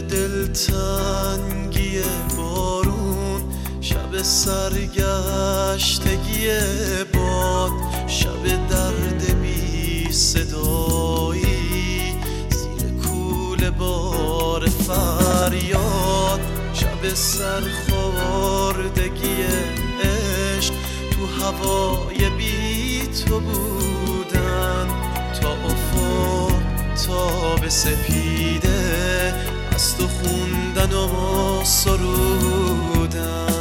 دلتنگی بارون، شب سرگشتگی باد، شب درد بی صدایی زیر کوله بار فریاد، شب سرخوردگی عشق تو هوای بی تو بودن، تا افق تا به سپیده از تو خوندن و سرودن.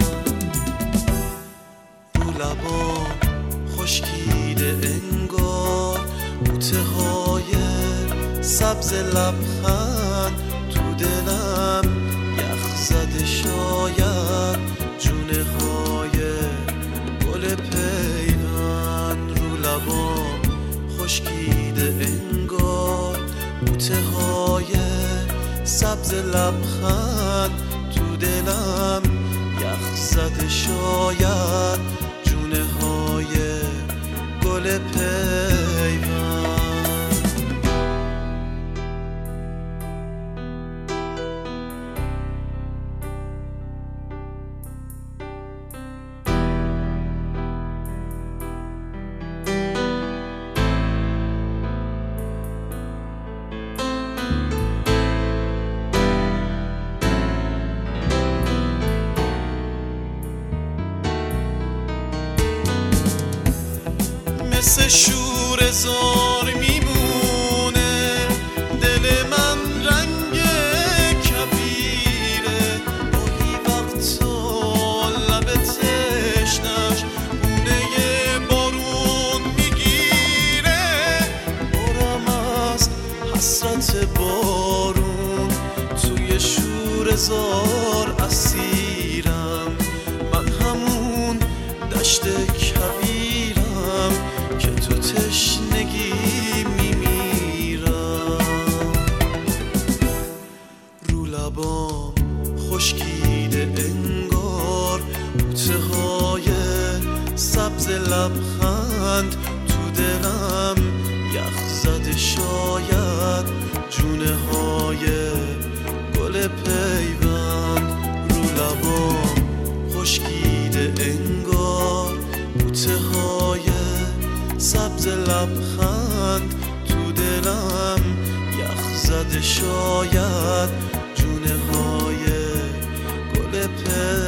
رو لبام خشکیده انگار بوته های سبز لبخند، تو دلم یخ زده شاید جونه های گل پیوند. رو لبام خشکیده انگار بوته های سبز لبخند، تو دلم یخ زده شاید جونه های گل پیوند. مثل شور زار میمونه دل من، رنگ کبیره گاهی وقتا لب تشنش بونه بارون میگیره. برم از حسرت بارون توی شور زار اسیرم، من همون دشت کبیرم که تو تشنگی میمیرم. رو لبام خشکیده انگار بوته های سبز لبخند، تو دلم یخ زده شاید جونه های گل پیوند. رو لبام خشکیده انگار بوته های سبز لبخند، تو دلم یخ زده شاید جونه های گل پیوند.